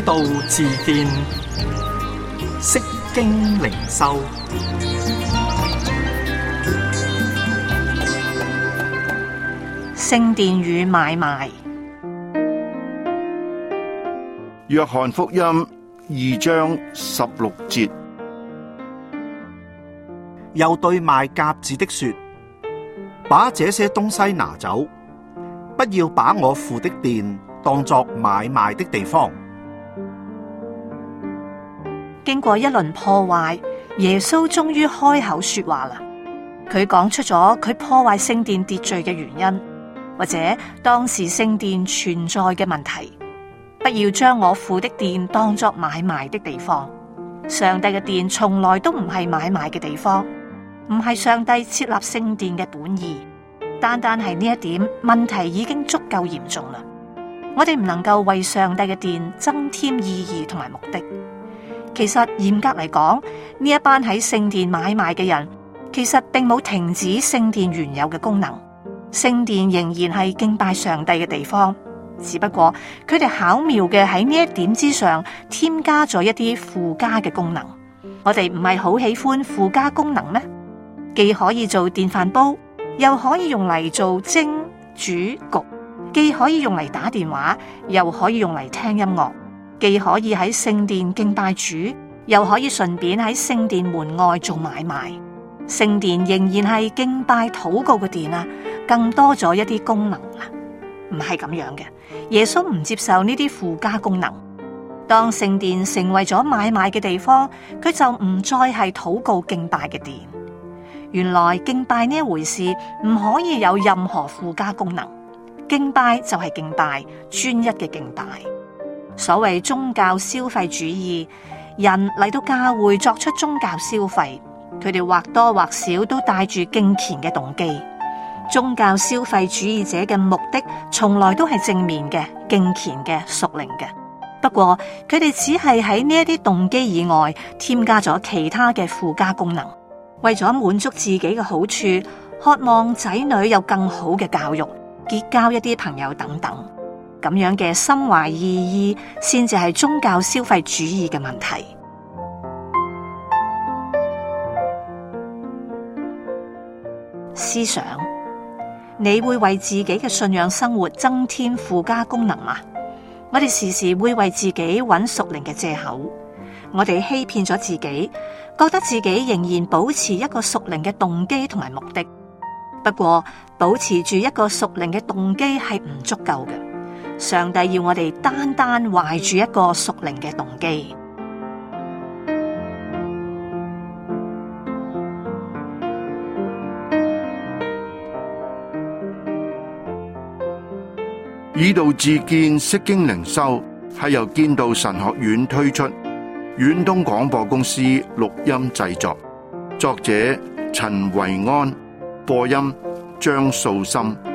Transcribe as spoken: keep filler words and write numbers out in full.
道自見，釋經靈修。 聖殿與買賣。 約翰福音二章十六節， 又對賣鴿子的說：把這些東西拿走，不要把我父的殿當作買賣的地方。 經過一輪破壞，耶穌終於開口說話啦。佢講出咗佢破壞聖殿秩序嘅原因，或者當時聖殿存在嘅問題。不要將我父的殿當作買賣的地方。上帝嘅殿從來都唔係買賣嘅地方，唔係上帝設立聖殿嘅本意。單單係呢一點，問題已經足夠嚴重啦。我哋唔能夠為上帝嘅殿增添意義同埋目的。其實嚴格嚟講，呢一班喺聖殿買賣嘅人，其實並冇停止聖殿原有嘅功能。聖殿仍然係敬拜上帝嘅地方，只不過佢哋巧妙嘅喺呢一點之上添加咗一啲附加嘅功能。我哋唔係好喜歡附加功能咩？既可以做電飯煲，又可以用嚟做蒸、煮、焗；既可以用嚟打電話，又可以用嚟聽音樂；既可以喺聖殿敬拜主，又可以順便喺聖殿門外做買賣。聖殿仍然係敬拜禱告嘅殿啊，更多咗一啲功能啊，唔係咁樣嘅。耶穌唔接受呢啲附加功能。當聖殿成為咗買賣嘅地方，佢就唔再係禱告敬拜嘅殿。原來敬拜呢一回事唔可以有任何附加功能，敬拜就係敬拜，專一嘅敬拜。所謂宗教消費主義，人嚟到教會作出宗教消費，佢哋或多或少都帶住敬虔嘅動機。宗教消費主義者嘅目的從來都係正面嘅、敬虔嘅、屬靈嘅。不過佢哋只係喺呢一啲動機以外添加咗其他嘅附加功能，為咗滿足自己嘅好處，渴望仔女有更好嘅教育，結交一啲朋友等等。咁樣嘅心懷異意，先至係宗教消費主義嘅問題。思想，你會為自己嘅信仰生活增添附加功能嗎？我哋時時會為自己揾屬靈嘅借口，我哋欺騙咗自己，覺得自己仍然保持一個屬靈嘅動機同埋目的。不過，保持住一個屬靈嘅動機係唔足夠嘅。上帝要我哋單單懷住一個屬靈嘅動機。 以道自見，釋經靈修係由建道神學院推出，遠東廣播公司錄音製作，作者陳維安，播音張素心。